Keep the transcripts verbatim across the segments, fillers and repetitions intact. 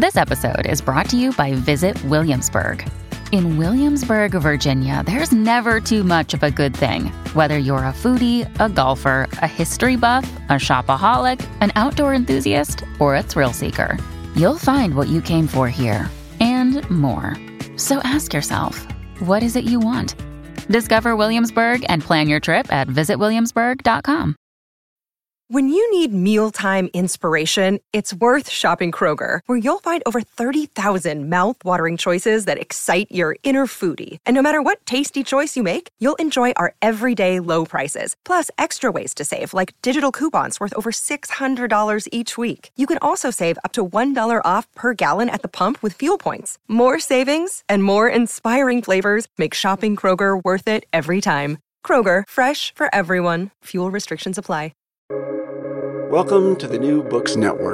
This episode is brought to you by Visit Williamsburg. In Williamsburg, Virginia, there's never too much of a good thing. Whether you're a foodie, a golfer, a history buff, a shopaholic, an outdoor enthusiast, or a thrill seeker, you'll find what you came for here and more. So ask yourself, what is it you want? Discover Williamsburg and plan your trip at visit williamsburg dot com. When you need mealtime inspiration, it's worth shopping Kroger, where you'll find over thirty thousand mouth-watering choices that excite your inner foodie. And no matter what tasty choice you make, you'll enjoy our everyday low prices, plus extra ways to save, like digital coupons worth over six hundred dollars each week. You can also save up to one dollar off per gallon at the pump with fuel points. More savings and more inspiring flavors make shopping Kroger worth it every time. Kroger, fresh for everyone. Fuel restrictions apply. Welcome to the New Books Network.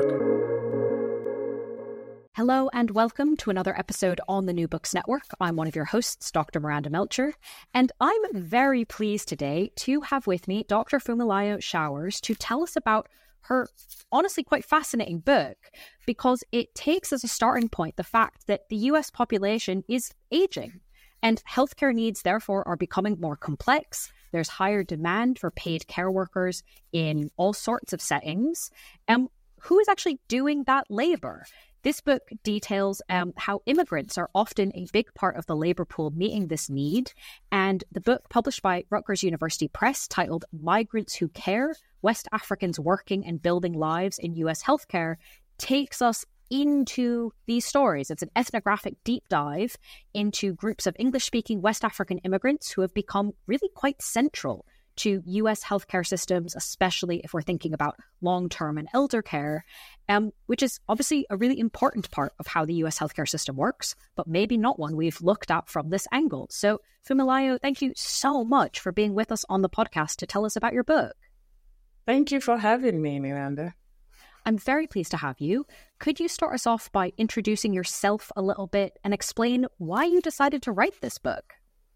Hello and welcome to another episode on the New Books Network. I'm one of your hosts, Doctor Miranda Melcher, and I'm very pleased today to have with me Doctor Funmilayo Showers to tell us about her honestly quite fascinating book, because it takes as a starting point the fact that the U S population is aging and healthcare needs therefore are becoming more complex. There's higher demand for paid care workers in all sorts of settings. Um, who is actually doing that labor? This book details um, how immigrants are often a big part of the labor pool meeting this need. And the book, published by Rutgers University Press, titled Migrants Who Care, West Africans Working and Building Lives in U S Healthcare, takes us into these stories. It's an ethnographic deep dive into groups of English-speaking West African immigrants who have become really quite central to U S healthcare systems, especially if we're thinking about long-term and elder care, um, which is obviously a really important part of how the U S healthcare system works, but maybe not one we've looked at from this angle. So, Funmilayo, thank you so much for being with us on the podcast to tell us about your book. Thank you for having me, Miranda. I'm very pleased to have you. Could you start us off by introducing yourself a little bit and explain why you decided to write this book?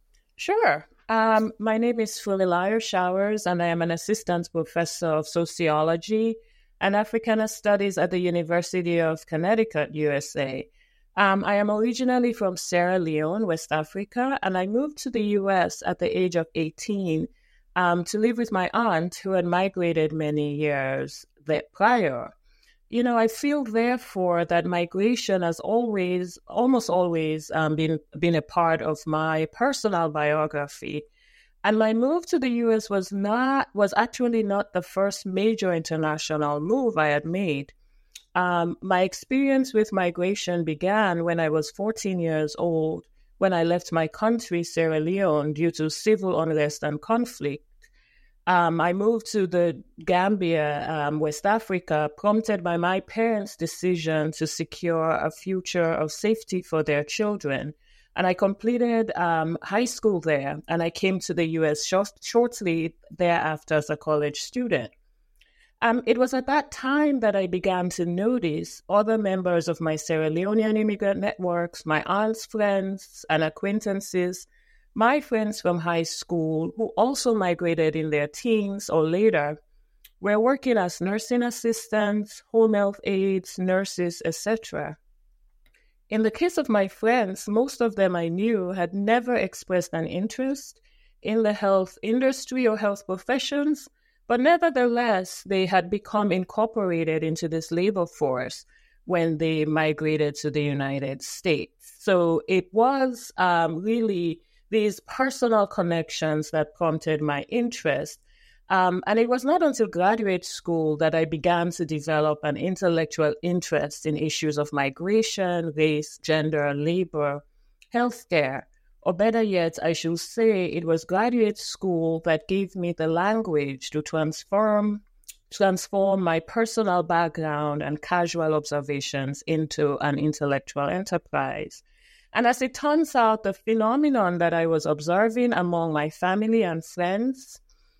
Sure. Um, my name is Funmilayo Showers, and I am an assistant professor of sociology and Africana studies at the University of Connecticut, U S A. Um, I am originally from Sierra Leone, West Africa, and I moved to the U S at the age of eighteen um, to live with my aunt, who had migrated many years prior. You know, I feel, therefore, that migration has always, almost always, um, been been a part of my personal biography. And my move to the U S was not was actually not the first major international move I had made. Um, my experience with migration began when I was fourteen years old, when I left my country, Sierra Leone, due to civil unrest and conflict. Um, I moved to the Gambia, um, West Africa, prompted by my parents' decision to secure a future of safety for their children. And I completed um, high school there, and I came to the U S short- shortly thereafter as a college student. Um, it was at that time that I began to notice other members of my Sierra Leonean immigrant networks, my aunt's friends and acquaintances, my friends from high school who also migrated in their teens or later were working as nursing assistants, home health aides, nurses, et cetera. In the case of my friends, most of them I knew had never expressed an interest in the health industry or health professions, but nevertheless, they had become incorporated into this labor force when they migrated to the United States. So it was um, really these personal connections that prompted my interest. Um, and it was not until graduate school that I began to develop an intellectual interest in issues of migration, race, gender, labor, healthcare. Or better yet, I should say it was graduate school that gave me the language to transform, transform my personal background and casual observations into an intellectual enterprise. And as it turns out, the phenomenon that I was observing among my family and friends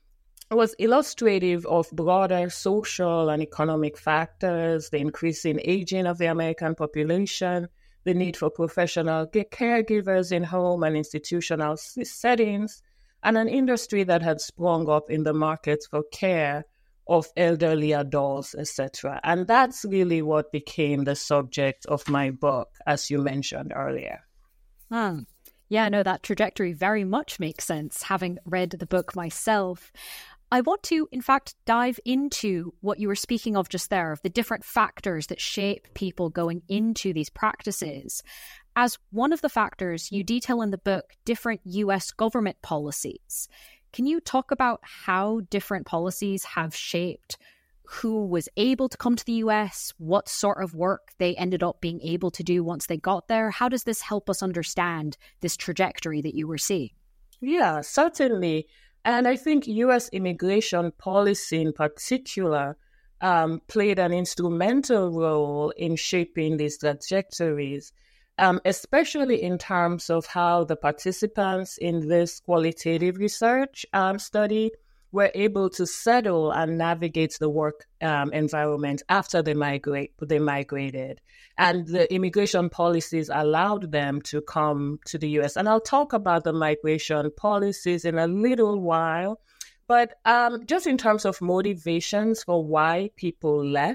was illustrative of broader social and economic factors, the increasing aging of the American population, the need for professional caregivers in home and institutional settings, and an industry that had sprung up in the market for care of elderly adults, et cetera. And that's really what became the subject of my book, as you mentioned earlier. Hmm. Yeah, no, that trajectory very much makes sense, having read the book myself. I want to, in fact, dive into what you were speaking of just there, of the different factors that shape people going into these practices. As one of the factors, you detail in the book different U S government policies. Can you talk about how different policies have shaped who was able to come to the U S, what sort of work they ended up being able to do once they got there? How does this help us understand this trajectory that you were seeing? Yeah, certainly. And I think U S immigration policy in particular um, played an instrumental role in shaping these trajectories, um, especially in terms of how the participants in this qualitative research um, study were able to settle and navigate the work um, environment after they migrate. They migrated. And the immigration policies allowed them to come to the U S. And I'll talk about the migration policies in a little while. But um, just in terms of motivations for why people left,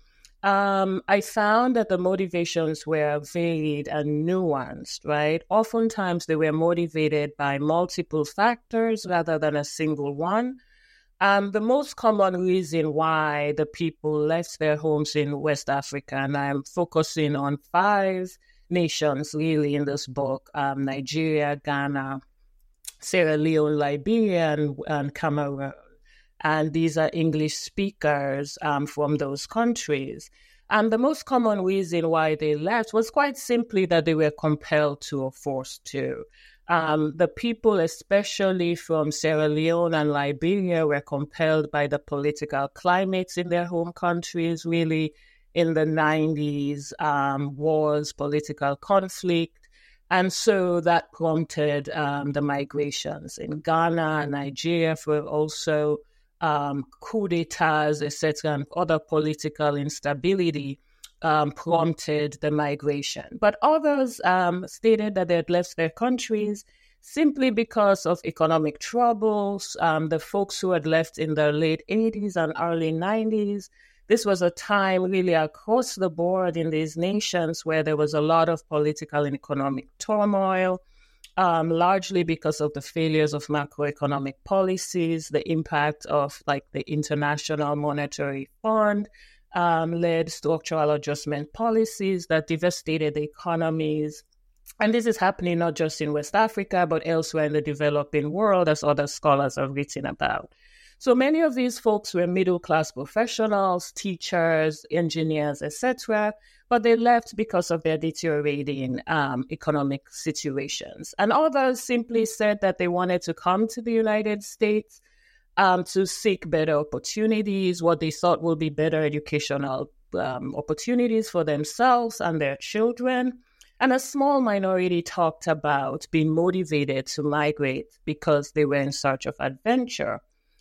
um, I found that the motivations were varied and nuanced, right? Oftentimes they were motivated by multiple factors rather than a single one. Um, the most common reason why the people left their homes in West Africa, and I'm focusing on five nations really in this book, um, Nigeria, Ghana, Sierra Leone, Liberia, and, and Cameroon. And these are English speakers um, from those countries. And the most common reason why they left was quite simply that they were compelled to or forced to. Um, the people, especially from Sierra Leone and Liberia, were compelled by the political climates in their home countries, really in the nineties, um, wars, political conflict. And so that prompted um, the migrations. In Ghana and Nigeria were also um, coup d'etats, et cetera, and other political instability Um, prompted the migration. But others um, stated that they had left their countries simply because of economic troubles. Um, the folks who had left in the late eighties and early nineties, this was a time really across the board in these nations where there was a lot of political and economic turmoil, um, largely because of the failures of macroeconomic policies, the impact of like the International Monetary Fund, Um, led structural adjustment policies that devastated the economies. And this is happening not just in West Africa, but elsewhere in the developing world, as other scholars have written about. So many of these folks were middle-class professionals, teachers, engineers, et cetera, but they left because of their deteriorating um, economic situations. And others simply said that they wanted to come to the United States Um, to seek better opportunities, what they thought would be better educational um, opportunities for themselves and their children. And a small minority talked about being motivated to migrate because they were in search of adventure.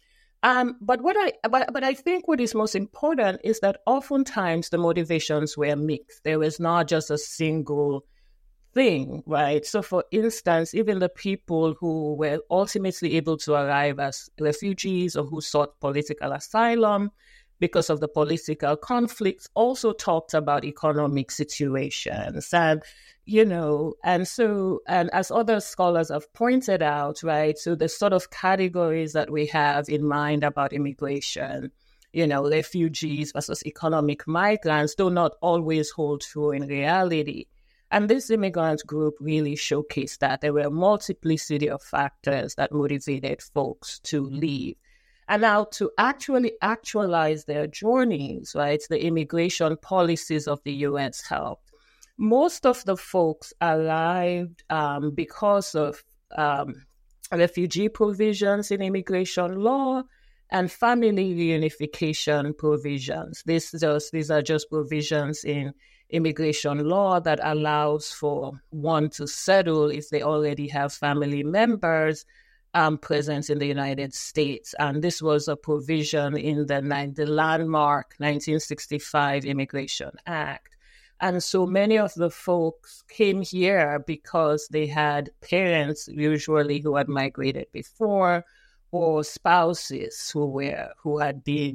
Um, but what I but, but I think what is most important is that oftentimes the motivations were mixed. There was not just a single thing, right? So for instance, even the people who were ultimately able to arrive as refugees or who sought political asylum because of the political conflicts also talked about economic situations. And, you know, and so, and as other scholars have pointed out, right, so the sort of categories that we have in mind about immigration, you know, refugees versus economic migrants do not always hold true in reality. And this immigrant group really showcased that there were a multiplicity of factors that motivated folks to leave. And now to actually actualize their journeys, right, the immigration policies of the U S helped. Most of the folks arrived um, because of um, refugee provisions in immigration law and family reunification provisions. This just, these are just provisions in immigration law that allows for one to settle if they already have family members um, present in the United States. And this was a provision in the, the landmark nineteen sixty-five Immigration Act. And so many of the folks came here because they had parents usually who had migrated before, or spouses who were who had been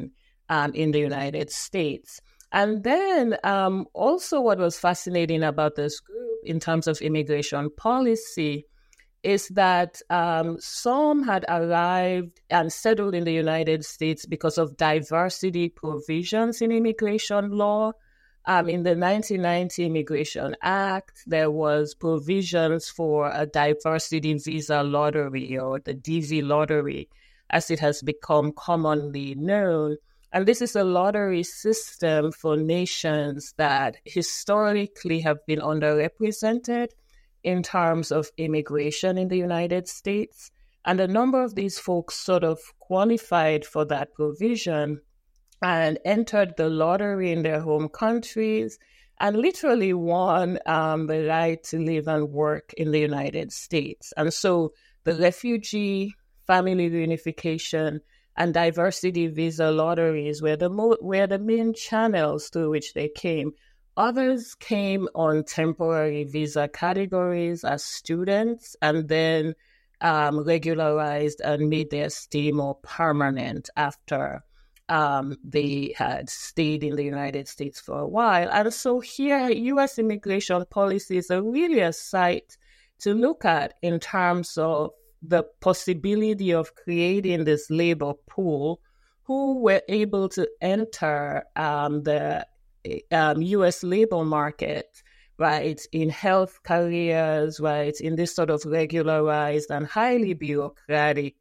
um, in the United States. And then um, also what was fascinating about this group in terms of immigration policy is that um, some had arrived and settled in the United States because of diversity provisions in immigration law. Um, in the nineteen ninety Immigration Act, there was provisions for a diversity visa lottery, or the D V lottery, as it has become commonly known. And this is a lottery system for nations that historically have been underrepresented in terms of immigration in the United States. And a number of these folks sort of qualified for that provision and entered the lottery in their home countries and literally won um, the right to live and work in the United States. And so the refugee, family reunification, and diversity visa lotteries were the, mo- were the main channels through which they came. Others came on temporary visa categories as students and then um, regularized and made their stay more permanent after um, they had stayed in the United States for a while. And so here, U S immigration policies are really a site to look at in terms of the possibility of creating this labor pool who were able to enter um, the Um, U S labor market, right, in health careers, right, in this sort of regularized and highly bureaucratic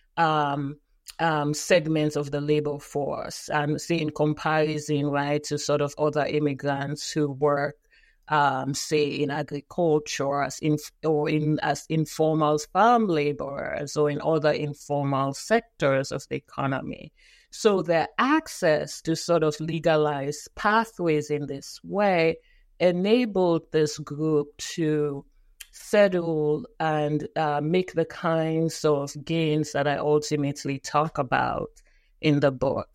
um, um, segments of the labor force, and say in comparison, right, to sort of other immigrants who work, um, say, in agriculture as in, or in as informal farm laborers or in other informal sectors of the economy. So their access to sort of legalized pathways in this way enabled this group to settle and uh, make the kinds of gains that I ultimately talk about in the book.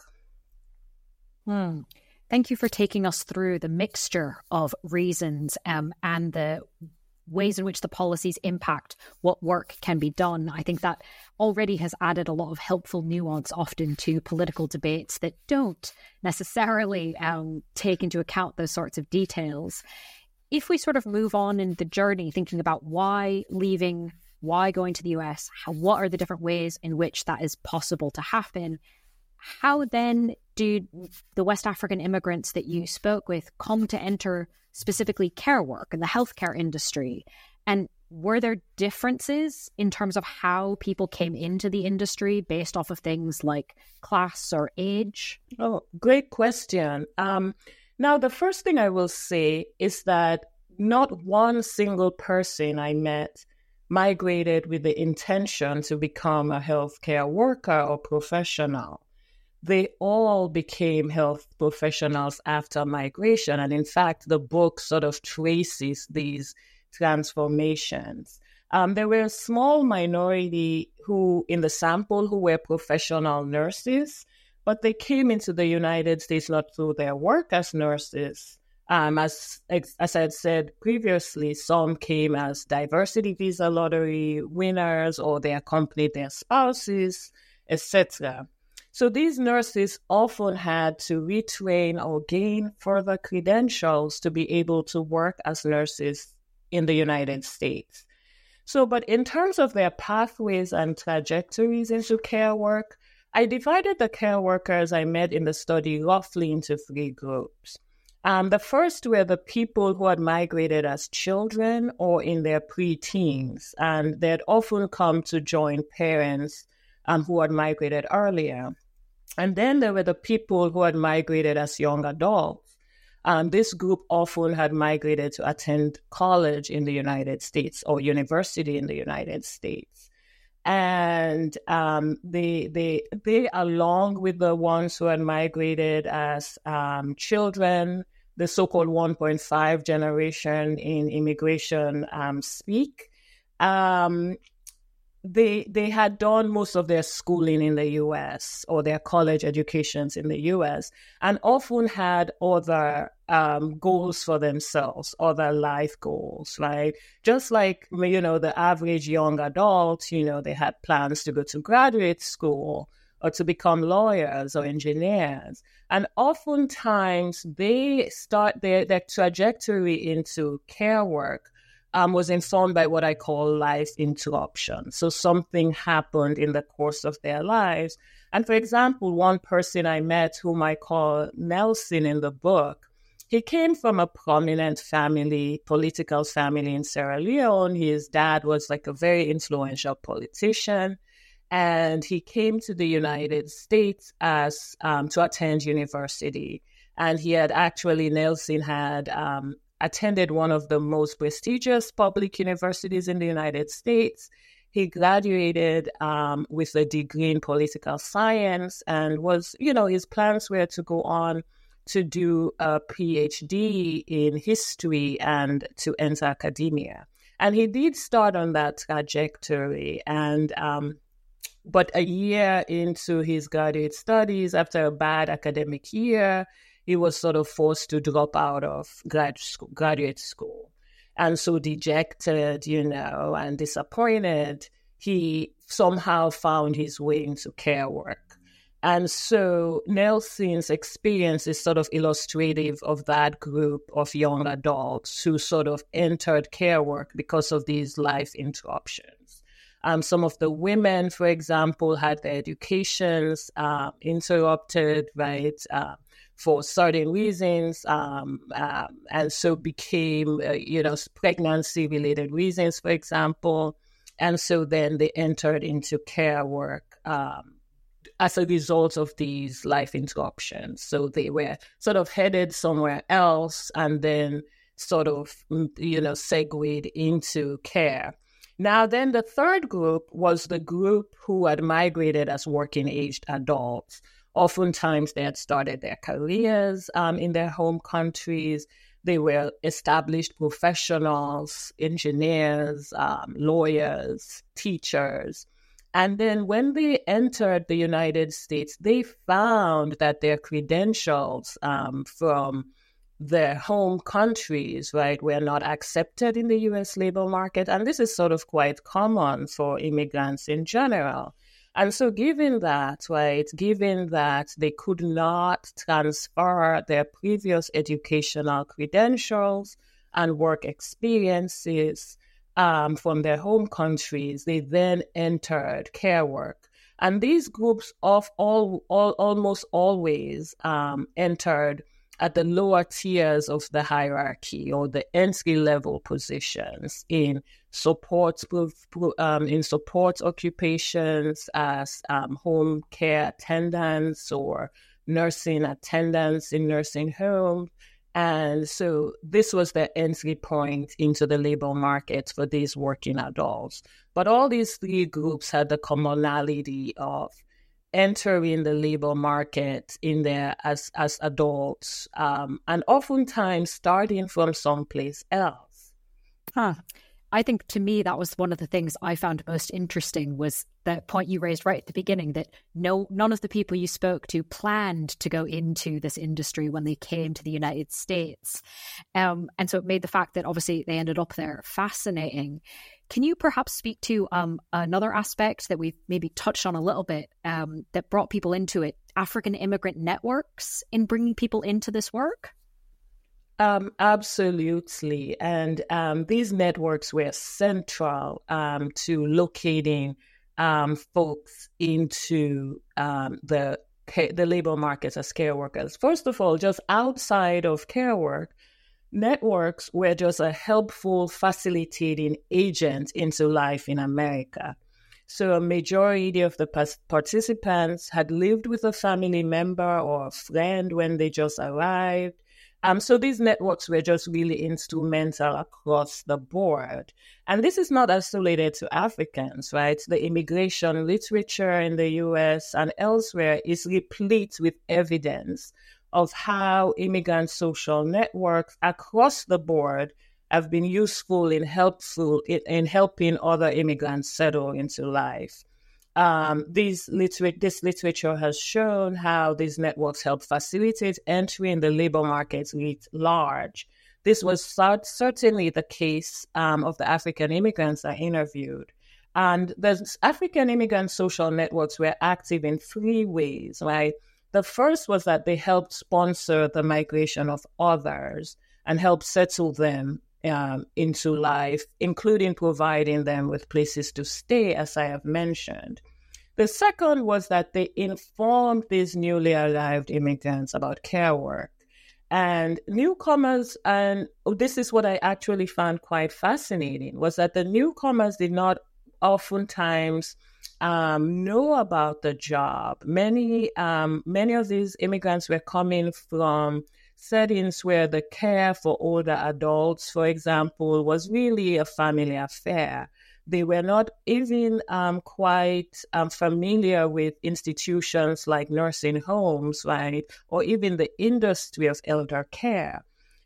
Hmm. Thank you for taking us through the mixture of reasons um, and the ways in which the policies impact what work can be done. I think that already has added a lot of helpful nuance often to political debates that don't necessarily um, take into account those sorts of details. If we sort of move on in the journey, thinking about why leaving, why going to the U S, how, what are the different ways in which that is possible to happen, how then do the West African immigrants that you spoke with come to enter specifically care work and the healthcare industry? And were there differences in terms of how people came into the industry based off of things like class or age? Oh, great question. Um, now, the first thing I will say is that not one single person I met migrated with the intention to become a healthcare worker or professional. They all became health professionals after migration. And in fact, the book sort of traces these transformations. Um, there were a small minority who, in the sample, who were professional nurses, but they came into the United States not through their work as nurses. Um, as, as I had said previously, some came as diversity visa lottery winners, or they accompanied their spouses, et cetera. So these nurses often had to retrain or gain further credentials to be able to work as nurses in the United States. So, but in terms of their pathways and trajectories into care work, I divided the care workers I met in the study roughly into three groups. Um, the first were the people who had migrated as children or in their pre-teens, and they had often come to join parents um, who had migrated earlier. And then there were the people who had migrated as young adults. Um, this group often had migrated to attend college in the United States or university in the United States. And um, they, they, they, along with the ones who had migrated as um, children, the so-called one point five generation in immigration um, speak, um, they they had done most of their schooling in the U S or their college educations in the U S and often had other um, goals for themselves, other life goals, right? Just like, you know, the average young adult, you know, they had plans to go to graduate school or to become lawyers or engineers. And oftentimes they start their, their trajectory into care work um, was informed by what I call life interruption. So something happened in the course of their lives. And for example, one person I met whom I call Nelson in the book, he came from a prominent family, political family in Sierra Leone. His dad was like a very influential politician. And he came to the United States as um, to attend university. And he had actually, Nelson had um, attended one of the most prestigious public universities in the United States. He graduated um, with a degree in political science and was, you know, his plans were to go on to do a PhD in history and to enter academia. And he did start on that trajectory. And um, but a year into his graduate studies, after a bad academic year, he was sort of forced to drop out of grad school, graduate school. And so dejected, you know, and disappointed, he somehow found his way into care work. And so Nelson's experience is sort of illustrative of that group of young adults who sort of entered care work because of these life interruptions. Um, some of the women, for example, had their educations uh, interrupted, right, uh, for certain reasons, um, um, and so became, uh, you know, pregnancy-related reasons, for example. And so then they entered into care work um, as a result of these life interruptions. So they were sort of headed somewhere else and then sort of, you know, segued into care. Now, then the third group was the group who had migrated as working-aged adults. Oftentimes, they had started their careers um, in their home countries. They were established professionals, engineers, um, lawyers, teachers. And then when they entered the United States, they found that their credentials um, from their home countries, right, were not accepted in the U S labor market. And this is sort of quite common for immigrants in general. And so given that, right, given that they could not transfer their previous educational credentials and work experiences um, from their home countries, they then entered care work. And these groups of all, all almost always um, entered at the lower tiers of the hierarchy or the entry-level positions in support um, in support occupations as um, home care attendants or nursing attendants in nursing homes. And so this was the entry point into the labor market for these working adults. But all these three groups had the commonality of entering the labor market in there as, as adults, um, and oftentimes starting from someplace else. Huh. I think to me, that was one of the things I found most interesting was the point you raised right at the beginning that no, none of the people you spoke to planned to go into this industry when they came to the United States. Um, and so it made the fact that obviously they ended up there fascinating. Can you perhaps speak to um, another aspect that we've maybe touched on a little bit um, that brought people into it, African immigrant networks in bringing people into this work? Um, absolutely. And um, these networks were central um, to locating um, folks into um, the the labor market as care workers. First of all, just outside of care work, networks were just a helpful facilitating agent into life in America. So a majority of the participants had lived with a family member or a friend when they just arrived. Um, so these networks were just really instrumental across the board. And this is not isolated to Africans, right? The immigration literature in the U S and elsewhere is replete with evidence of how immigrant social networks across the board have been useful in helpful in, in helping other immigrants settle into life. Um, these liter- this literature has shown how these networks help facilitate entry in the labor market writ large. This was cert- certainly the case um, of the African immigrants I interviewed. And the African immigrant social networks were active in three ways, right? The first was that they helped sponsor the migration of others and help settle them um, into life, including providing them with places to stay, as I have mentioned. The second was that they informed these newly arrived immigrants about care work. And newcomers, and this is what I actually found quite fascinating, was that the newcomers did not oftentimes um, know about the job. Many, um, many of these immigrants were coming from settings where the care for older adults, for example, was really a family affair. They were not even um, quite um, familiar with institutions like nursing homes, right, or even the industry of elder care.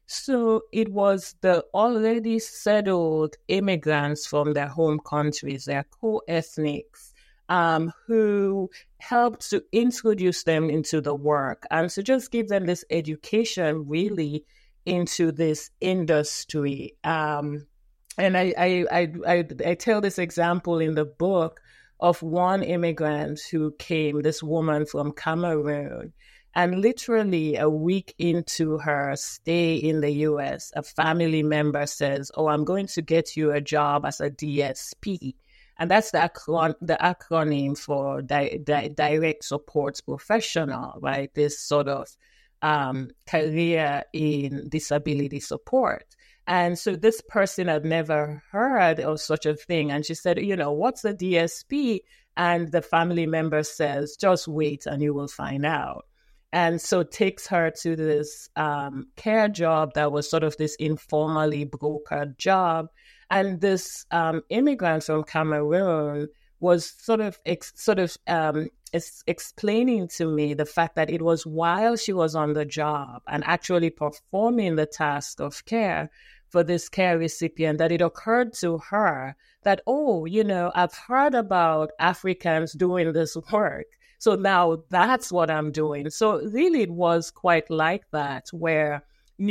So it was the already settled immigrants from their home countries, their co-ethnics, um, who helped to introduce them into the work and to just give them this education really into this industry. Um, and I, I, I, I, I tell this example in the book of one immigrant who came, this woman from Cameroon. And literally a week into her stay in the U S, a family member says, oh, I'm going to get you a job as a D S P. And that's the, acron- the acronym for di- di- Direct Support Professional, right? This sort of um, career in disability support. And so this person had never heard of such a thing. And she said, you know, what's a D S P? And the family member says, just wait and you will find out. And so takes her to this um, care job that was sort of this informally brokered job. And this um, immigrant from Cameroon was sort of ex- sort of um, ex- explaining to me the fact that it was while she was on the job and actually performing the task of care for this care recipient that it occurred to her that, oh, you know, I've heard about Africans doing this work. So now that's what I'm doing. So really it was quite like that, where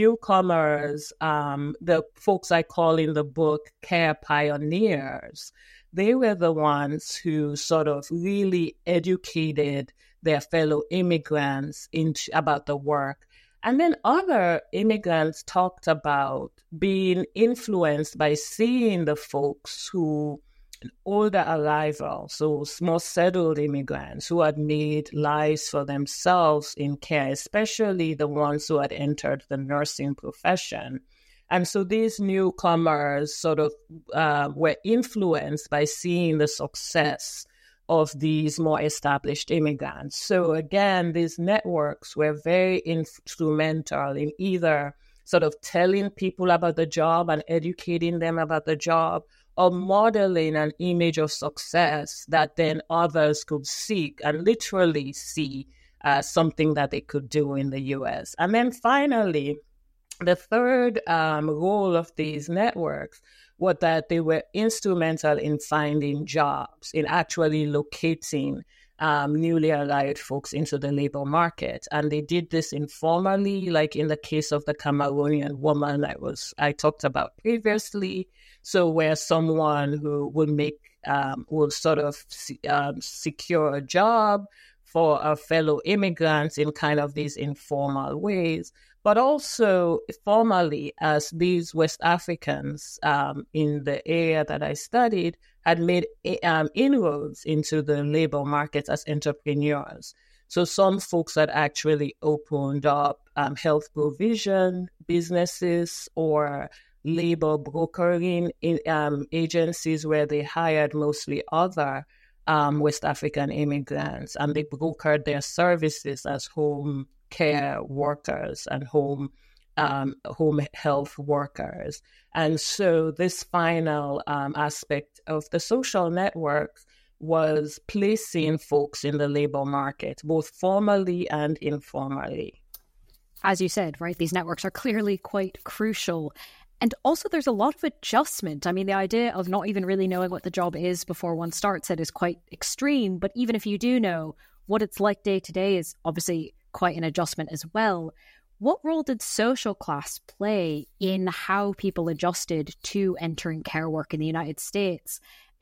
newcomers, um, the folks I call in the book care pioneers, they were the ones who sort of really educated their fellow immigrants into, about the work. And then other immigrants talked about being influenced by seeing the folks who older arrivals, so more settled immigrants who had made lives for themselves in care, especially the ones who had entered the nursing profession. And so these newcomers sort of uh, were influenced by seeing the success of these more established immigrants. So again, these networks were very instrumental in either sort of telling people about the job and educating them about the job, or modeling an image of success that then others could seek and literally see uh, something that they could do in the U S. And then finally, the third um, role of these networks was that they were instrumental in finding jobs, in actually locating um, newly arrived folks into the labor market. And they did this informally, like in the case of the Cameroonian woman I was I talked about previously. So where someone who would make, um, will sort of um, secure a job for a fellow immigrants in kind of these informal ways, but also formally as these West Africans um, in the area that I studied had made um, inroads into the labor market as entrepreneurs. So some folks had actually opened up um, health provision businesses or labor brokering in, um, agencies where they hired mostly other um, West African immigrants, and they brokered their services as home care workers and home um, home health workers. And so this final um, aspect of the social networks was placing folks in the labor market, both formally and informally. As you said, right, these networks are clearly quite crucial. And also there's a lot of adjustment. I mean, the idea of not even really knowing what the job is before one starts it is quite extreme. But even if you do know, what it's like day to day is obviously quite an adjustment as well. What role did social class play in how people adjusted to entering care work in the United States? And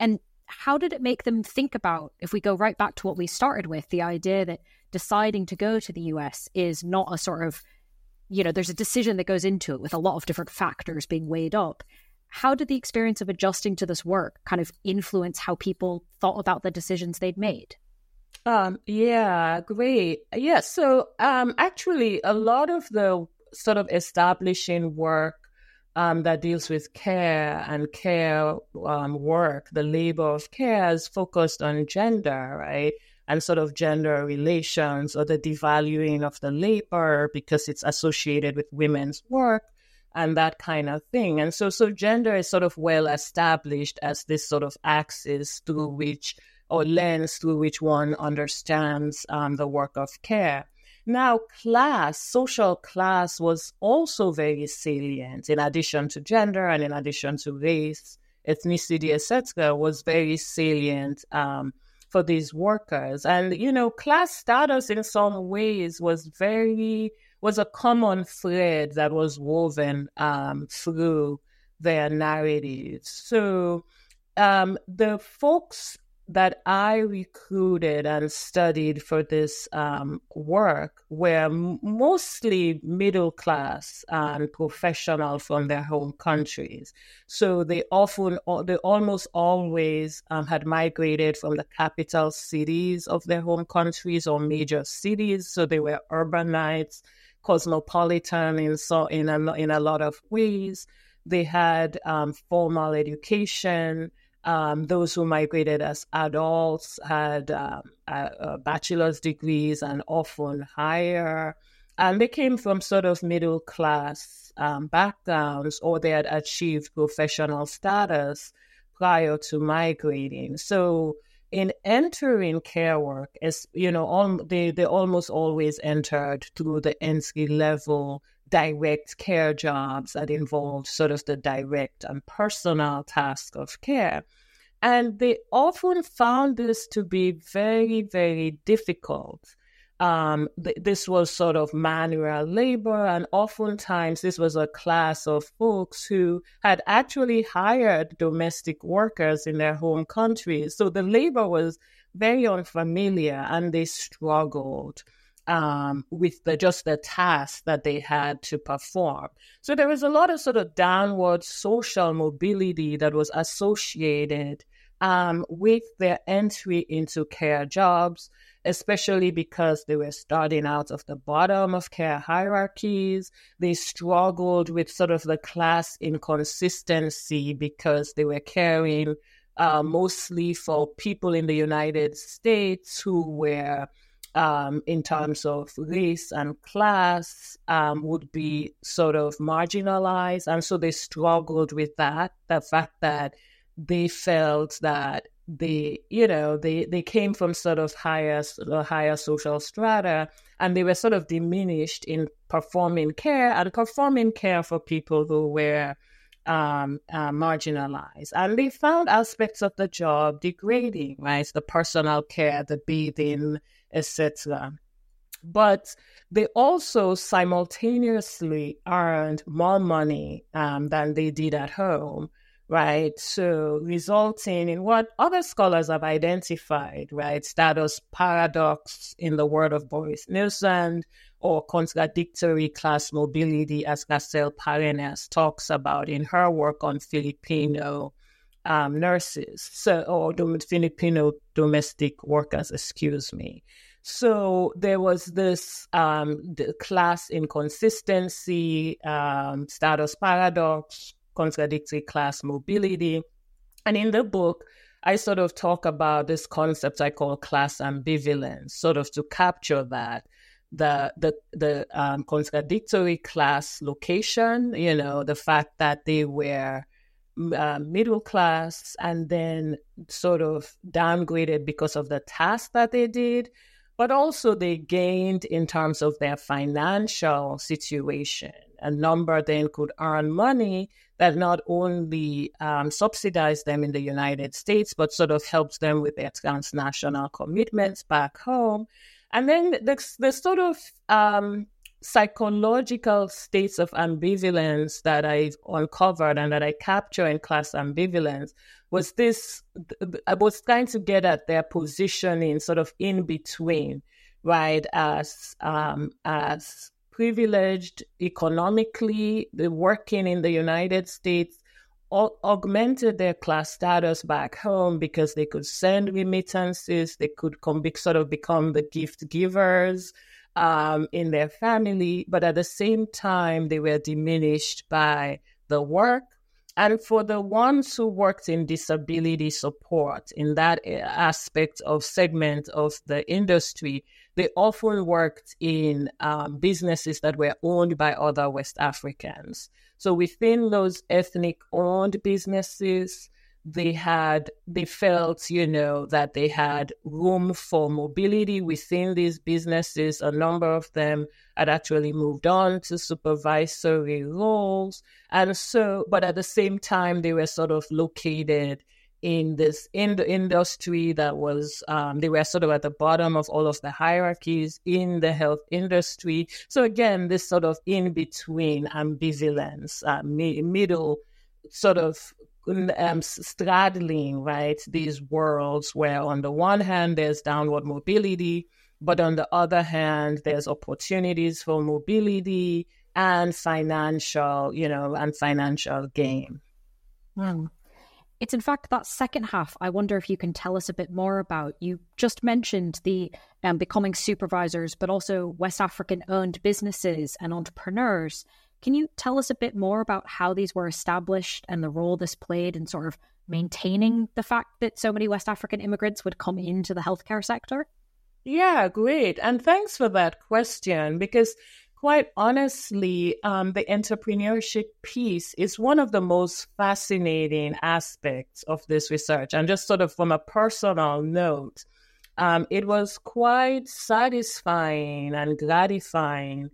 how did it make them think about, if we go right back to what we started with, the idea that deciding to go to the U S is not a sort of, you know, there's a decision that goes into it with a lot of different factors being weighed up. How did the experience of adjusting to this work kind of influence how people thought about the decisions they'd made? Um, yeah, great. Yeah, so um, actually, a lot of the sort of establishing work um, that deals with care and care um, work, the labor of care, is focused on gender, right? And sort of gender relations, or the devaluing of the labor because it's associated with women's work and that kind of thing. And so, so gender is sort of well established as this sort of axis through which, or lens through which one understands um, the work of care. Now, class, social class was also very salient, in addition to gender and in addition to race, ethnicity, et cetera, was very salient um, for these workers. And, you know, class status in some ways was very, was a common thread that was woven um, through their narratives. So um, the folks that I recruited and studied for this um, work were m- mostly middle class and professional from their home countries. So they often, they almost always um, had migrated from the capital cities of their home countries or major cities. So they were urbanites, cosmopolitan in so in a, in a lot of ways. They had um, formal education. Um, those who migrated as adults had um, uh, uh, bachelor's degrees and often higher. And they came from sort of middle class um, backgrounds, or they had achieved professional status prior to migrating. So in entering care work, as you know, all, they, they almost always entered through the entry level direct care jobs that involved sort of the direct and personal task of care. And they often found this to be very, very difficult. Um, th- this was sort of manual labor, and oftentimes this was a class of folks who had actually hired domestic workers in their home countries. So the labor was very unfamiliar, and they struggled Um, with the just the task that they had to perform. So there was a lot of sort of downward social mobility that was associated um, with their entry into care jobs, especially because they were starting out of the bottom of care hierarchies. They struggled with sort of the class inconsistency because they were caring uh, mostly for people in the United States who were Um, in terms of race and class, um, would be sort of marginalized. And so they struggled with that, the fact that they felt that they, you know, they, they came from sort of higher, higher social strata, and they were sort of diminished in performing care and performing care for people who were um, uh, marginalized. And they found aspects of the job degrading, right? The personal care, the bathing, et cetera. But they also simultaneously earned more money um, than they did at home, right? So resulting in what other scholars have identified, right? Status paradox in the word of Boris Nielsen, or contradictory class mobility, as Gacel Parenas talks about in her work on Filipino Um, nurses, so or dom- Filipino domestic workers, excuse me. So there was this um, the class inconsistency, um, status paradox, contradictory class mobility. And in the book, I sort of talk about this concept I call class ambivalence, sort of to capture that. The the the um, contradictory class location, you know, the fact that they were Uh, middle class and then sort of downgraded because of the task that they did, but also they gained in terms of their financial situation. A number then could earn money that not only um, subsidized them in the United States, but sort of helped them with their transnational commitments back home. And then the, the sort of um, psychological states of ambivalence that I uncovered and that I capture in Class Ambivalence was this, I was trying to get at their positioning sort of in between, right, as um, as privileged economically, the working in the United States, aug- augmented their class status back home because they could send remittances, they could come, sort of become the gift givers um, in their family, but at the same time, they were diminished by the work. And for the ones who worked in disability support, in that aspect of segment of the industry, they often worked in um, businesses that were owned by other West Africans. So within those ethnic-owned businesses, they had, they felt, you know, that they had room for mobility within these businesses. A number of them had actually moved on to supervisory roles. And so, but at the same time, they were sort of located in this, in the industry that was, um, they were sort of at the bottom of all of the hierarchies in the health industry. So again, this sort of in-between ambivalence, uh, mi- middle sort of Um, straddling, right, these worlds where on the one hand there's downward mobility, but on the other hand there's opportunities for mobility and financial, you know, and financial gain. Hmm. It's in fact that second half I wonder if you can tell us a bit more about. You just mentioned the um, becoming supervisors, but also West African-owned businesses and entrepreneurs. Can you tell us a bit more about how these were established and the role this played in sort of maintaining the fact that so many West African immigrants would come into the healthcare sector? Yeah, great. And thanks for that question, because quite honestly, um, the entrepreneurship piece is one of the most fascinating aspects of this research. And just sort of from a personal note, um, it was quite satisfying and gratifying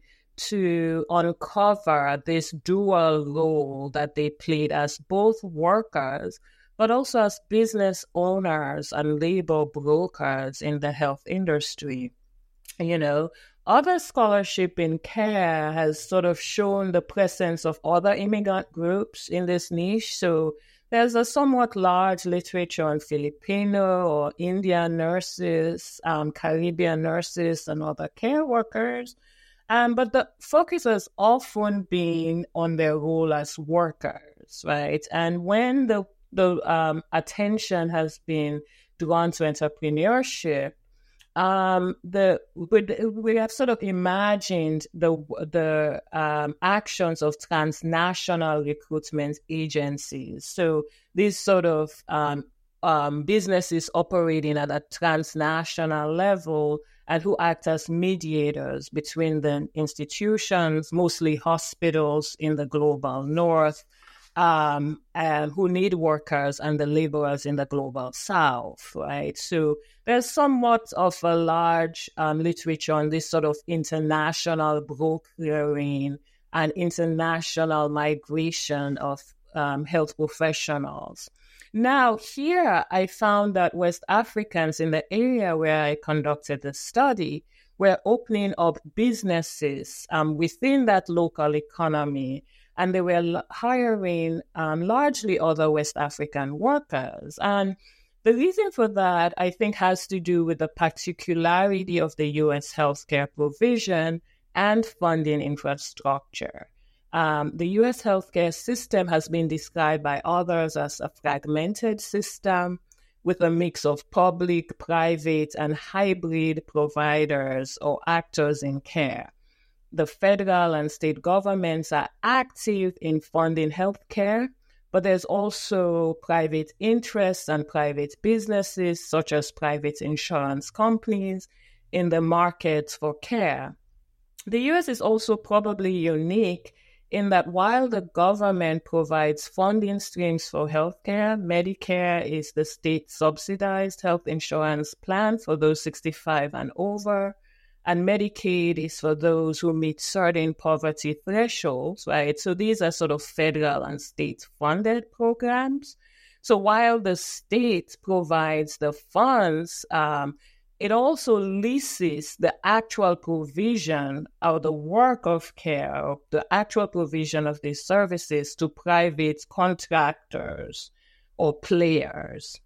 to uncover this dual role that they played as both workers, but also as business owners and labor brokers in the health industry. You know, other scholarship in care has sort of shown the presence of other immigrant groups in this niche. So there's a somewhat large literature on Filipino or Indian nurses, um, Caribbean nurses, and other care workers. Um, but the focus has often been on their role as workers, right? And when the the um, attention has been drawn to entrepreneurship, um, the we, we have sort of imagined the the um, actions of transnational recruitment agencies. So these sort of um, um, businesses operating at a transnational level and who act as mediators between the institutions, mostly hospitals in the global north, um, and who need workers, and the laborers in the global south, right? So there's somewhat of a large um, literature on this sort of international brokering and international migration of um, health professionals. Now, here I found that West Africans in the area where I conducted the study were opening up businesses um, within that local economy, and they were l- hiring um, largely other West African workers. And the reason for that, I think, has to do with the particularity of the U S healthcare provision and funding infrastructure. Um, the U S healthcare system has been described by others as a fragmented system with a mix of public, private, and hybrid providers or actors in care. The federal and state governments are active in funding healthcare, but there's also private interests and private businesses, such as private insurance companies, in the market for care. The U S is also probably unique in that while the government provides funding streams for healthcare, Medicare is the state-subsidized health insurance plan for those sixty-five and over, and Medicaid is for those who meet certain poverty thresholds, right? So these are sort of federal and state-funded programs. So while the state provides the funds, um, it also leases the actual provision or the work of care, or the actual provision of these services to private contractors or players.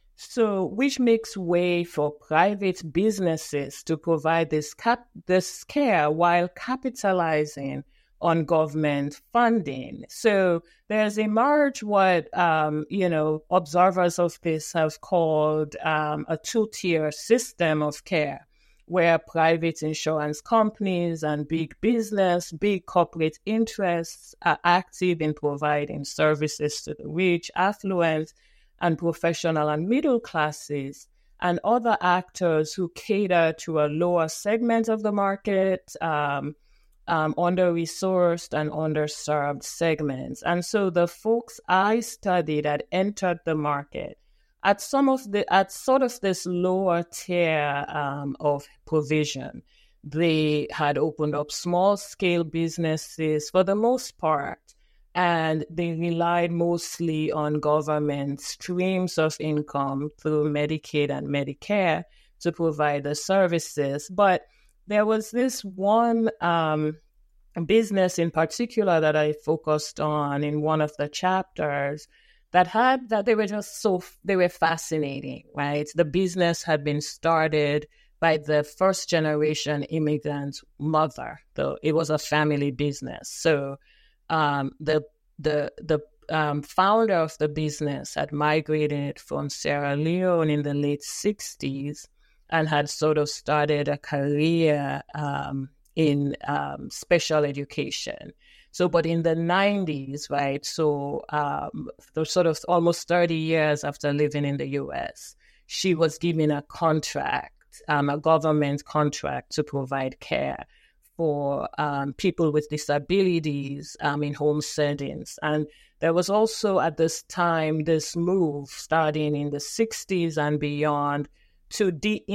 So, which makes way for private businesses to provide this cap- this care while capitalizing on government funding. So there's emerged what, um, you know, observers of this have called um, a two-tier system of care, where private insurance companies and big business, big corporate interests are active in providing services to the rich, affluent, and professional and middle classes, and other actors who cater to a lower segment of the market, um, Um, under-resourced and underserved segments. And so the folks I studied had entered the market at some of the at sort of this lower tier um, of provision. They had opened up small-scale businesses for the most part, and they relied mostly on government streams of income through Medicaid and Medicare to provide the services. But there was this one um, business in particular that I focused on in one of the chapters that had that they were just so they were fascinating, right? The business had been started by the first generation immigrant mother. So it was a family business. So um, the the the um, founder of the business had migrated from Sierra Leone in the late sixties and had sort of started a career um, in um, special education. So, but in the nineties, right, so um, sort of almost thirty years after living in the U S, she was given a contract, um, a government contract to provide care for um, people with disabilities um, in home settings. And there was also at this time this move starting in the sixties and beyond to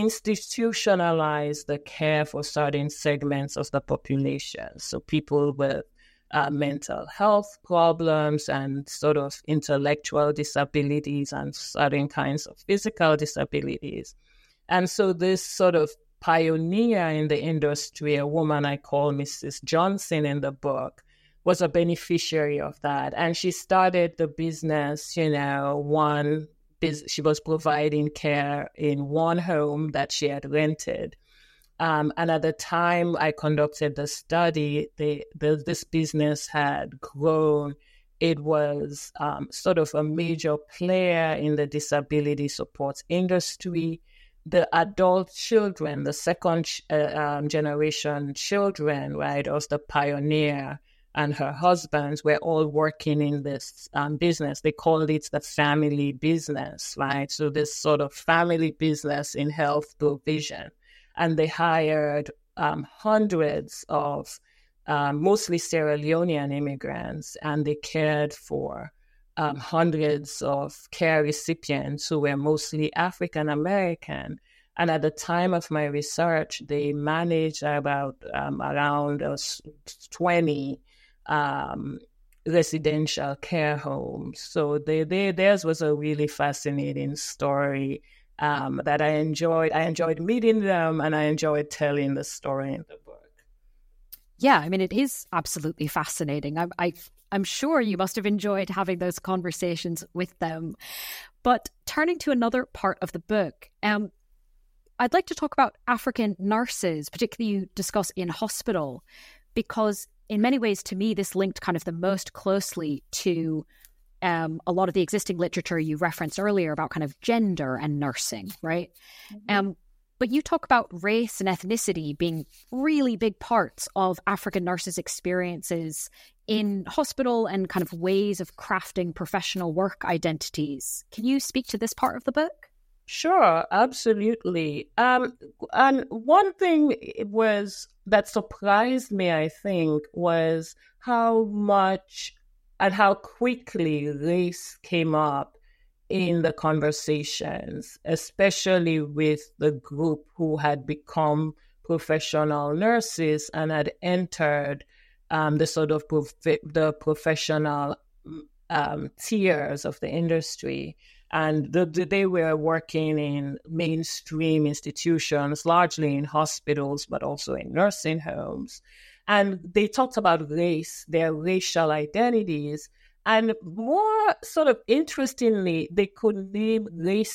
deinstitutionalize the care for certain segments of the population. So people with uh, mental health problems and sort of intellectual disabilities and certain kinds of physical disabilities. And so this sort of pioneer in the industry, a woman I call Missus Johnson in the book, was a beneficiary of that. And she started the business, you know, one she was providing care in one home that she had rented. Um, and at the time I conducted the study, the, the, this business had grown. It was um, sort of a major player in the disability support industry. The adult children, the second uh, um, generation children, right, of the pioneer and her husbands were all working in this um, business. They called it the family business, right? So this sort of family business in health provision. And they hired um, hundreds of um, mostly Sierra Leonean immigrants, and they cared for um, hundreds of care recipients who were mostly African American. And at the time of my research, they managed about um, around uh, twenty Um, residential care homes. So they, they, theirs was a really fascinating story um, that I enjoyed. I enjoyed meeting them, and I enjoyed telling the story in the book. Yeah, I mean, it is absolutely fascinating. I, I, I'm sure you must have enjoyed having those conversations with them. But turning to another part of the book, um, I'd like to talk about African nurses, particularly you discuss in hospital, because in many ways, to me, this linked kind of the most closely to um, a lot of the existing literature you referenced earlier about kind of gender and nursing, right? Mm-hmm. Um, but you talk about race and ethnicity being really big parts of African nurses' experiences in hospital and kind of ways of crafting professional work identities. Can you speak to this part of the book? Sure, absolutely. Um, and one thing was that surprised me, I think, was how much and how quickly race came up in the conversations, especially with the group who had become professional nurses and had entered um, the sort of prof- the professional um, tiers of the industry. And the, the, they were working in mainstream institutions, largely in hospitals, but also in nursing homes. And they talked about race, their racial identities. And more sort of interestingly, they could name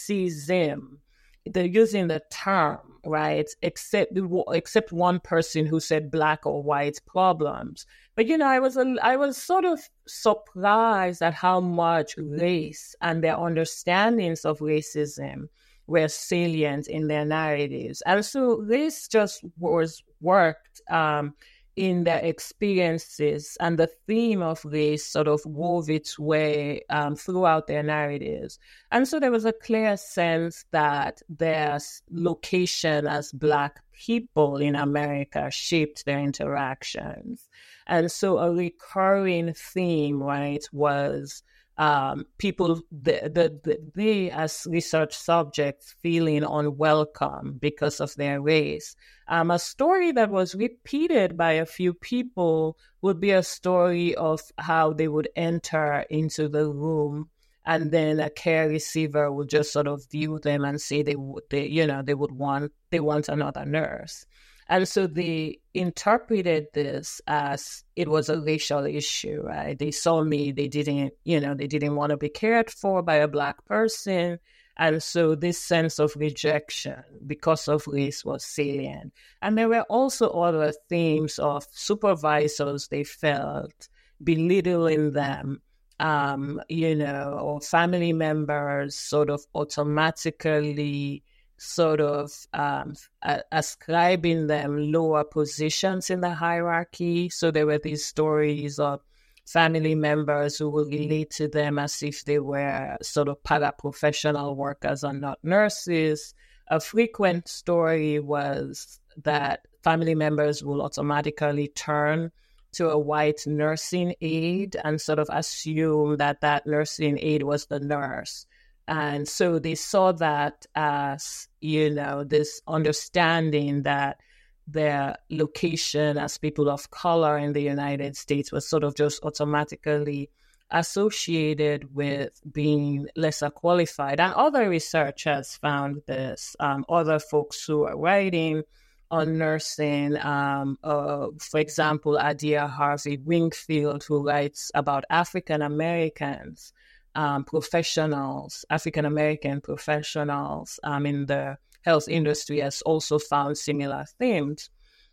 racism. They're using the term, right? Except except one person who said black or white problems. But, you know, I was a, I was sort of surprised at how much race and their understandings of racism were salient in their narratives. And so race just was worked um, in their experiences, and the theme of race sort of wove its way um, throughout their narratives. And so there was a clear sense that their location as Black people in America shaped their interactions. And so a recurring theme, right, was um, people, the, the, the, they as research subjects feeling unwelcome because of their race. Um, a story that was repeated by a few people would be a story of how they would enter into the room and then a care receiver would just sort of view them and say they would, they, you know, they would want, they want another nurse. And so they interpreted this as it was a racial issue, right? They saw me, they didn't, you know, they didn't want to be cared for by a Black person. And so this sense of rejection because of race was salient. And there were also other themes of supervisors they felt belittling them, um, you know, or family members sort of automatically sort of um, a- ascribing them lower positions in the hierarchy. So there were these stories of family members who would relate to them as if they were sort of paraprofessional workers and not nurses. A frequent story was that family members will automatically turn to a white nursing aide and sort of assume that that nursing aide was the nurse. And so they saw that as, you know, this understanding that their location as people of color in the United States was sort of just automatically associated with being lesser qualified. And other researchers found this, um, other folks who are writing on nursing, um, uh, for example, Adia Harvey Wingfield, who writes about African Americans, um, professionals, African American professionals um, in the health industry, has also found similar themes.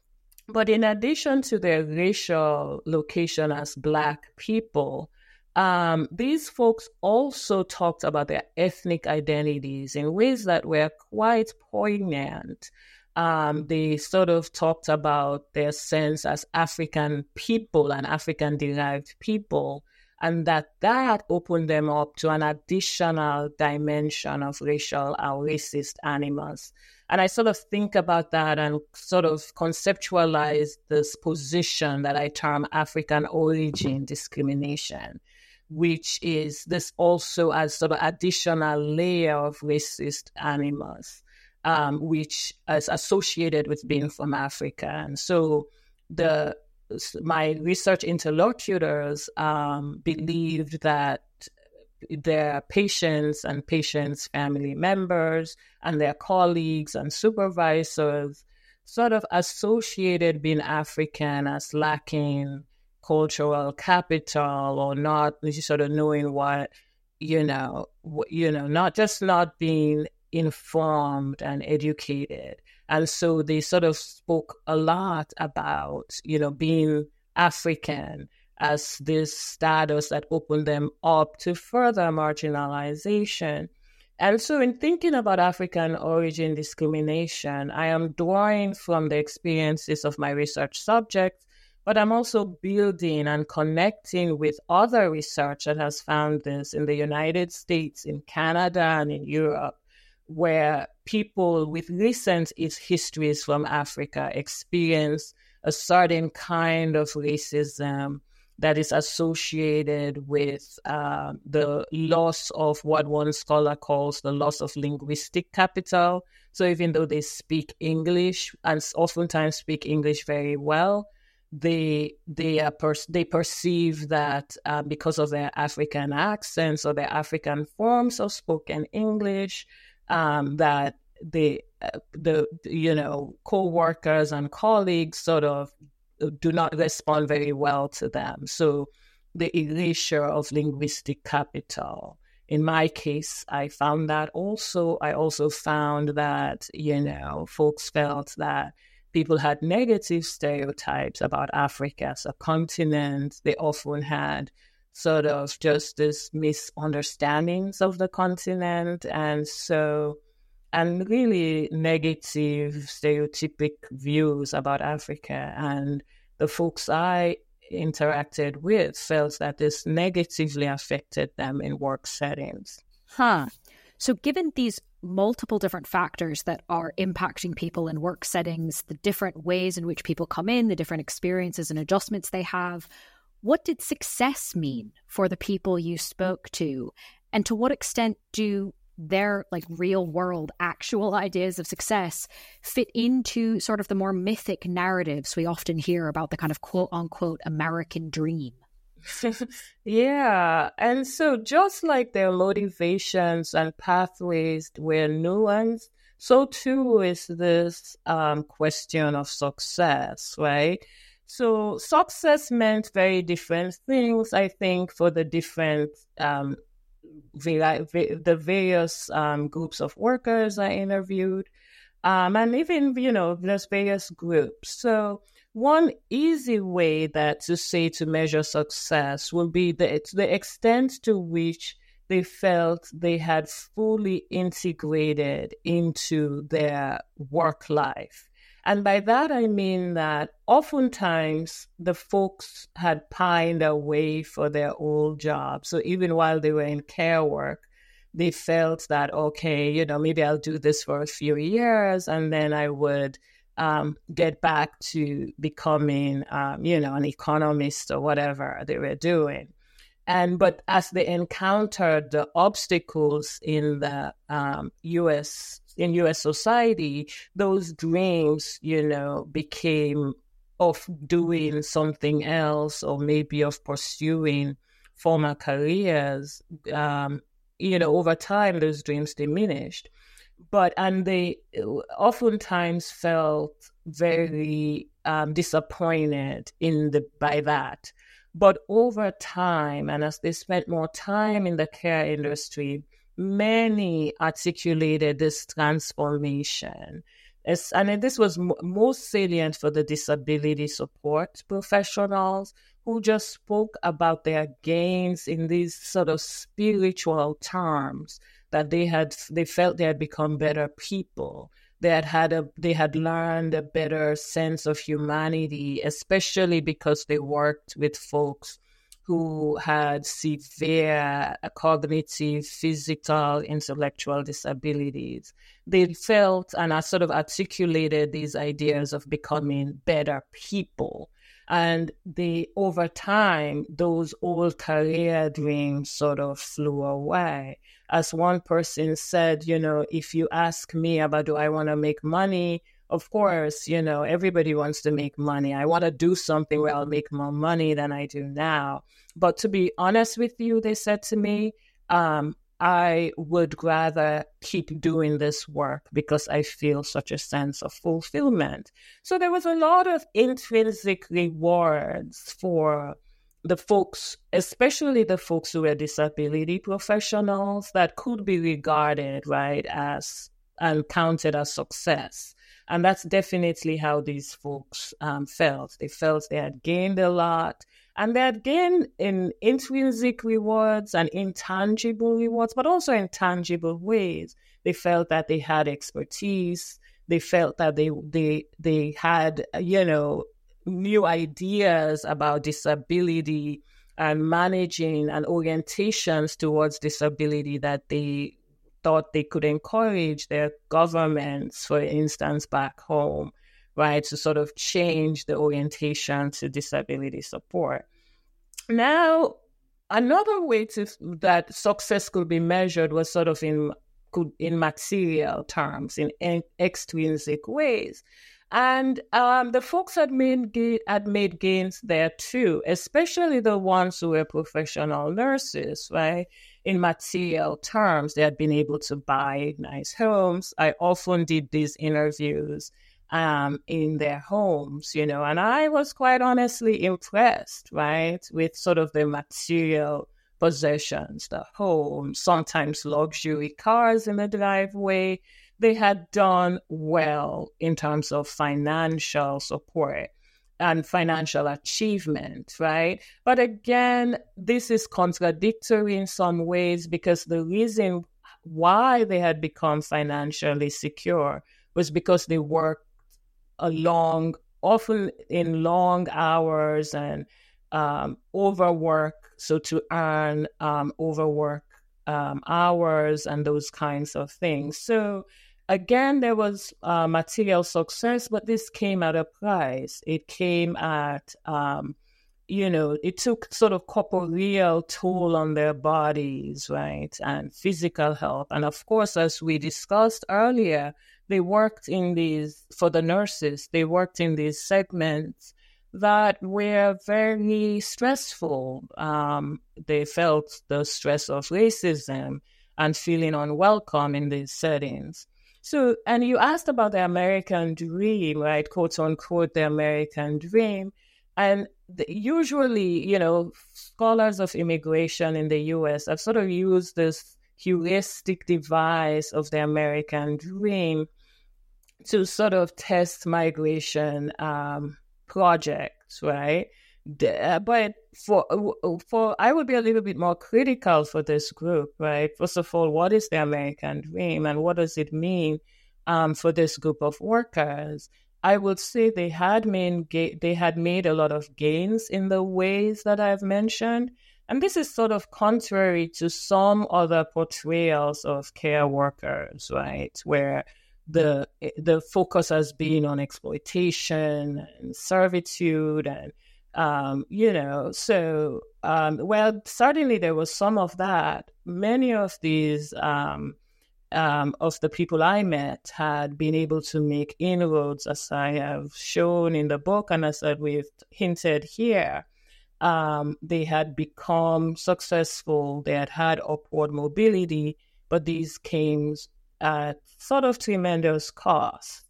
But in addition to their racial location as Black people, um, these folks also talked about their ethnic identities in ways that were quite poignant. Um, they sort of talked about their sense as African people and African-derived people, and that that opened them up to an additional dimension of racial or racist animus. And I sort of think about that and sort of conceptualize this position that I term African origin discrimination, which is this also as sort of additional layer of racist animus, um, which is associated with being from Africa. And so the my research interlocutors um, believed that their patients and patients' family members and their colleagues and supervisors sort of associated being African as lacking cultural capital or not sort of knowing what, you know, you know, not just not being informed and educated. And so they sort of spoke a lot about, you know, being African as this status that opened them up to further marginalization. And so in thinking about African origin discrimination, I am drawing from the experiences of my research subjects, but I'm also building and connecting with other research that has found this in the United States, in Canada, and in Europe, where people with recent histories from Africa experience a certain kind of racism that is associated with uh, the loss of what one scholar calls the loss of linguistic capital. So even though they speak English and oftentimes speak English very well, they they are per- they perceive that uh, because of their African accents or their African forms of spoken English, um, that the uh, the you know co-workers and colleagues sort of do not respond very well to them. So the erasure of linguistic capital. In my case, I found that also. I also found that you know folks felt that people had negative stereotypes about Africa as a continent. They often had sort of just this misunderstandings of the continent. And so, and really negative stereotypic views about Africa. And the folks I interacted with felt that this negatively affected them in work settings. Huh. So given these multiple different factors that are impacting people in work settings, the different ways in which people come in, the different experiences and adjustments they have, what did success mean for the people you spoke to? And to what extent do their like real world actual ideas of success fit into sort of the more mythic narratives we often hear about the kind of quote unquote American dream? Yeah. And so just like their motivations and pathways were nuanced, so too is this um, question of success, right? So success meant very different things, I think, for the different, um, vari- the various um, groups of workers I interviewed. Um, and even, you know, there's various groups. So one easy way that to say to measure success will be the, the extent to which they felt they had fully integrated into their work life. And by that, I mean that oftentimes the folks had pined away for their old job. So even while they were in care work, they felt that, okay, you know, maybe I'll do this for a few years and then I would Um, get back to becoming, um, you know, an economist or whatever they were doing. And but as they encountered the obstacles in the um, U S in U S society, those dreams, you know, became of doing something else or maybe of pursuing former careers. Um, you know, over time, those dreams diminished. But, and they oftentimes felt very um, disappointed in the by that. But over time, and as they spent more time in the care industry, many articulated this transformation. As, and this was m- most salient for the disability support professionals who just spoke about their gains in these sort of spiritual terms, that they had, they felt they had become better people. They had had a, they had learned a better sense of humanity, especially because they worked with folks who had severe cognitive, physical, intellectual disabilities. They felt and I sort of articulated these ideas of becoming better people. And they, over time, those old career dreams sort of flew away. As one person said, you know, if you ask me about do I want to make money, of course, you know, everybody wants to make money. I want to do something where I'll make more money than I do now. But to be honest with you, they said to me, um, I would rather keep doing this work because I feel such a sense of fulfillment. So there was a lot of intrinsic rewards for the folks, especially the folks who were disability professionals, that could be regarded, right, as and counted as success. And that's definitely how these folks um, felt. They felt they had gained a lot. And they had gained in intrinsic rewards and intangible rewards, but also in tangible ways. They felt that they had expertise. They felt that they they they had, you know, new ideas about disability and managing and orientations towards disability that they thought they could encourage their governments, for instance, back home, right, to sort of change the orientation to disability support. Now, another way to that success could be measured was sort of in could in material terms, in, in extrinsic ways. And um, the folks had made, ga- had made gains there too, especially the ones who were professional nurses, right? In material terms, they had been able to buy nice homes. I often did these interviews um, in their homes, you know, and I was quite honestly impressed, right, with sort of the material possessions, the home, sometimes luxury cars in the driveway. They had done well in terms of financial support and financial achievement, right? But again, this is contradictory in some ways because the reason why they had become financially secure was because they worked a long, often in long hours and um, overwork, so to earn um, overwork um, hours and those kinds of things. So again, there was uh, material success, but this came at a price. It came at, um, you know, it took sort of corporeal toll on their bodies, right, and physical health. And of course, as we discussed earlier, they worked in these, for the nurses, they worked in these segments that were very stressful. Um, they felt the stress of racism and feeling unwelcome in these settings. So, and you asked about the American dream, right, quote unquote, the American dream. And the, usually, you know, scholars of immigration in the U S have sort of used this heuristic device of the American dream to sort of test migration um, projects, right? The, but for for I would be a little bit more critical for this group, right? First of all, what is the American dream and what does it mean um, for this group of workers? I would say they had made they had made a lot of gains in the ways that I've mentioned, and this is sort of contrary to some other portrayals of care workers, right? Where the the focus has been on exploitation and servitude and um, you know, so um, well, certainly there was some of that. Many of these um, um, of the people I met had been able to make inroads, as I have shown in the book, and as we've hinted here. Um, they had become successful. They had had upward mobility, but these came at sort of tremendous cost,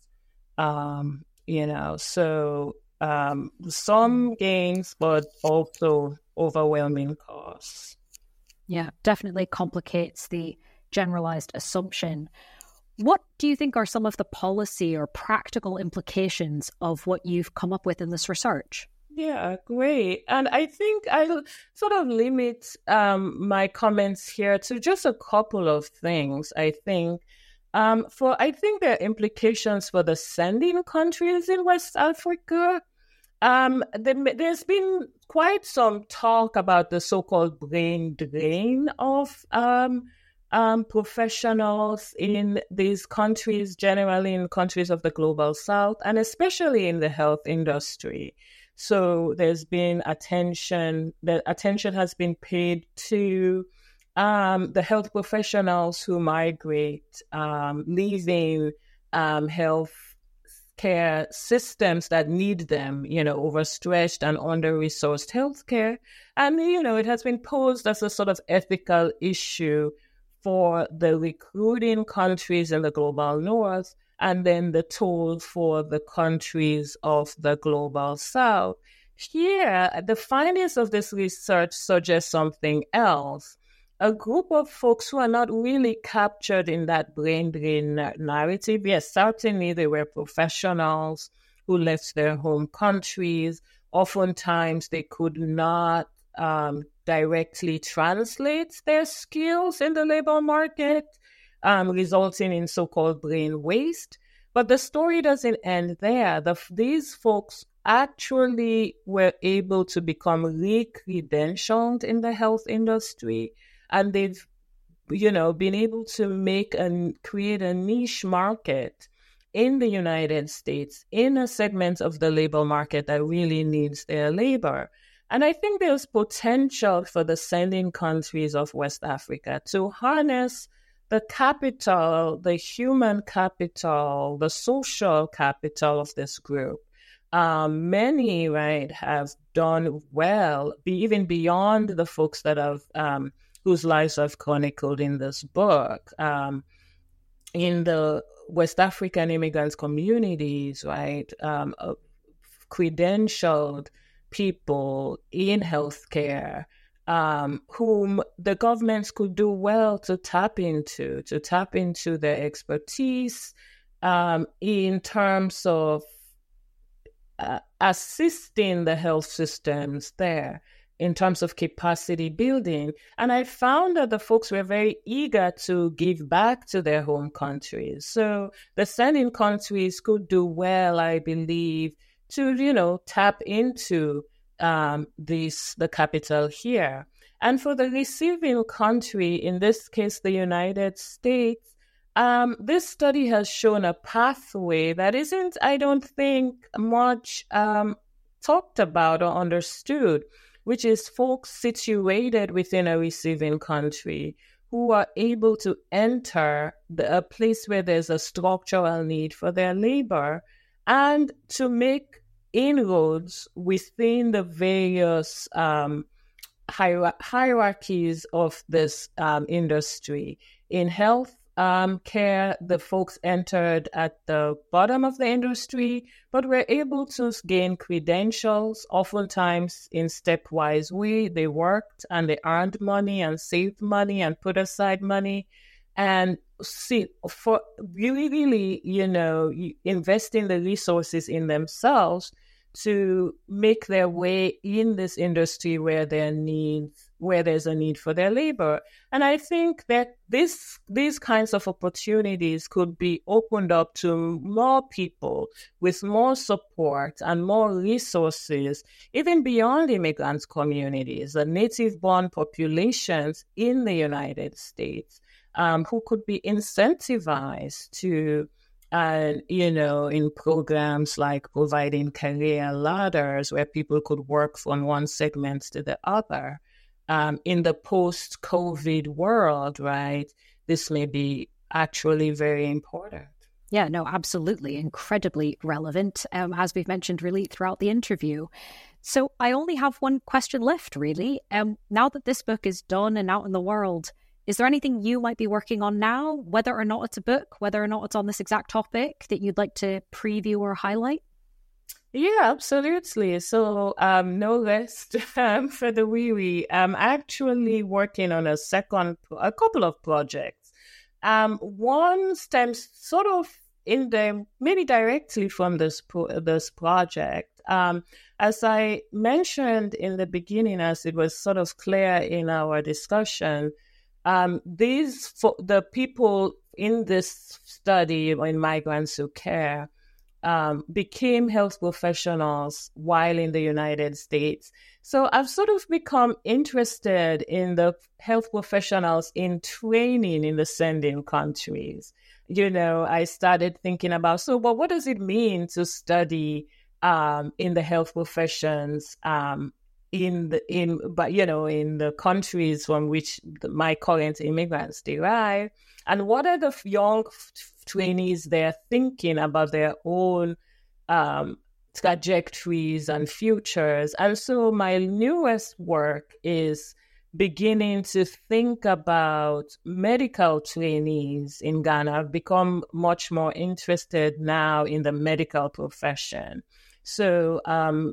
um, you know, so um, some gains, but also overwhelming costs. Yeah, definitely complicates the generalized assumption. What do you think are some of the policy or practical implications of what you've come up with in this research? Yeah, great. And I think I'll sort of limit um, my comments here to just a couple of things, I think. Um, for I think there are implications for the sending countries in West Africa. Um, the, there's been quite some talk about the so-called brain drain of um, um, professionals in these countries, generally in countries of the global south, and especially in the health industry. So there's been attention, the attention has been paid to um, the health professionals who migrate, um, leaving um, health care systems that need them, you know, overstretched and under-resourced healthcare. And, you know, it has been posed as a sort of ethical issue for the recruiting countries in the global north, and then the toll for the countries of the global south. Here, the findings of this research suggest something else. A group of folks who are not really captured in that brain drain narrative. Yes, certainly they were professionals who left their home countries. Oftentimes they could not um, directly translate their skills in the labor market, um, resulting in so-called brain waste. But the story doesn't end there. The, these folks actually were able to become re-credentialed in the health industry. And they've, you know, been able to make and create a niche market in the United States, in a segment of the labor market that really needs their labor. And I think there's potential for the sending countries of West Africa to harness the capital, the human capital, the social capital of this group. Um, many, right, have done well, be, even beyond the folks that have, um, whose lives I've chronicled in this book. Um, in the West African immigrant communities, right, um, uh, credentialed people in healthcare, um, whom the governments could do well to tap into, to tap into their expertise um, in terms of Uh, assisting the health systems there in terms of capacity building. And I found that the folks were very eager to give back to their home countries. So the sending countries could do well, I believe, to, you know, tap into um, this, the capital here. And for the receiving country, in this case, the United States, Um, this study has shown a pathway that isn't, I don't think, much um, talked about or understood, which is folks situated within a receiving country who are able to enter the, a place where there's a structural need for their labor and to make inroads within the various um, hier- hierarchies of this um, industry. In health, Um, care, the folks entered at the bottom of the industry, but were able to gain credentials, oftentimes in stepwise way. They worked and they earned money and saved money and put aside money and see for really, really, you know, investing the resources in themselves to make their way in this industry where there needs, where there's a need for their labor. And I think that this these kinds of opportunities could be opened up to more people with more support and more resources, even beyond immigrant communities, the native-born populations in the United States, um, who could be incentivized to And, you know, in programs like providing career ladders where people could work from one segment to the other. Um, in the post-COVID world, right, this may be actually very important. Yeah, no, absolutely. Incredibly relevant, um, as we've mentioned really throughout the interview. So I only have one question left, really. Um, now that this book is done and out in the world, is there anything you might be working on now, whether or not it's a book, whether or not it's on this exact topic, that you'd like to preview or highlight? Yeah, absolutely. So um, no rest um, for the weary. I'm actually working on a second, a couple of projects. Um, one stems sort of in the, maybe directly from this, pro- this project. Um, as I mentioned in the beginning, as it was sort of clear in our discussion, Um, these for the people in this study in migrants who care um, became health professionals while in the United States. So I've sort of become interested in the health professionals in training in the sending countries. You know, I started thinking about, so well, what does it mean to study um, in the health professions um in the in but you know in the countries from which the, my current immigrants derive, and what are the young trainees there thinking about their own um, trajectories and futures. And so my newest work is beginning to think about medical trainees in Ghana. I've become much more interested now in the medical profession. So um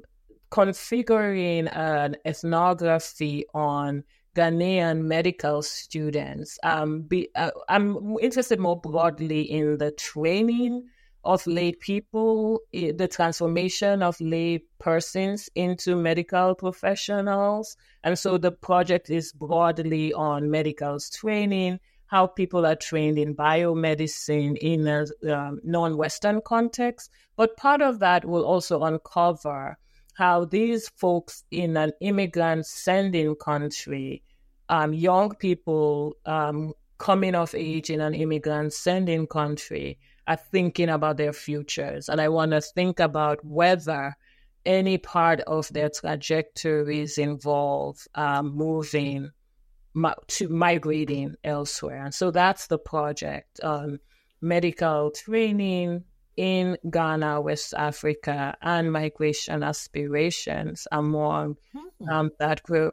configuring an ethnography on Ghanaian medical students. Um, be, uh, I'm interested more broadly in the training of lay people, the transformation of lay persons into medical professionals. And so the project is broadly on medical training, how people are trained in biomedicine in a um, non-Western context. But part of that will also uncover how these folks in an immigrant sending country, um, young people um, coming of age in an immigrant sending country, are thinking about their futures. And I want to think about whether any part of their trajectories involve um, moving to migrating elsewhere. And so that's the project, um, medical training in Ghana, West Africa, and migration aspirations among um, that group.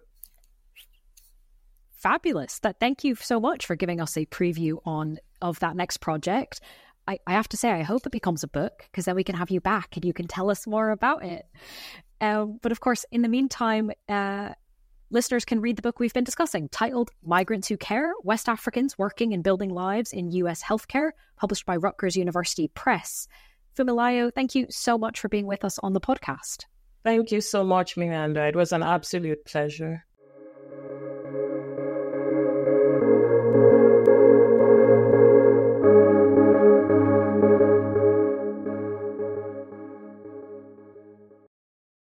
Fabulous. That, thank you so much for giving us a preview on of that next project. I, I have to say, I hope it becomes a book, because then we can have you back and you can tell us more about it. Uh, but of course, in the meantime, uh, listeners can read the book we've been discussing, titled Migrants Who Care, West Africans Working and Building Lives in U S Healthcare, published by Rutgers University Press. Funmilayo, thank you so much for being with us on the podcast. Thank you so much, Miranda. It was an absolute pleasure.